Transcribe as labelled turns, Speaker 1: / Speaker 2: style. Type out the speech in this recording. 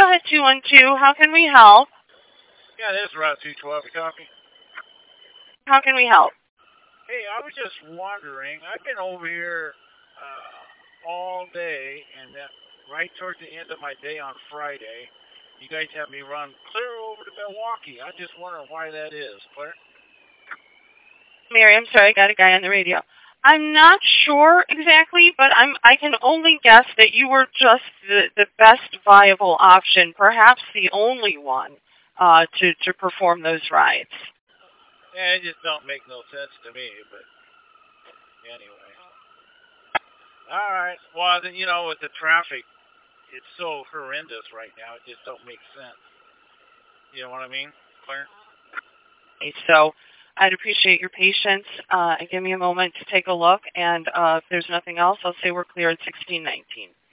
Speaker 1: ahead, 212. How can we help?
Speaker 2: Yeah, this is Route 212. You copy?
Speaker 1: How can we help?
Speaker 2: Hey, I was just wondering. I've been over here all day, and then right towards the end of my day on Friday, you guys have me run clear over to Milwaukee. I just wonder why that is, Claire.
Speaker 1: Mary, I'm sorry, I got a guy on the radio. I'm not sure exactly, but I can only guess that you were just the best viable option, perhaps the only one, to perform those rides.
Speaker 2: Yeah, it just don't make no sense to me, but anyway. All right. Well, then, with the traffic, it's so horrendous right now. It just don't make sense. You know what I mean, Claire?
Speaker 1: Okay, so I'd appreciate your patience. And give me a moment to take a look, and if there's nothing else, I'll say we're clear at 1619.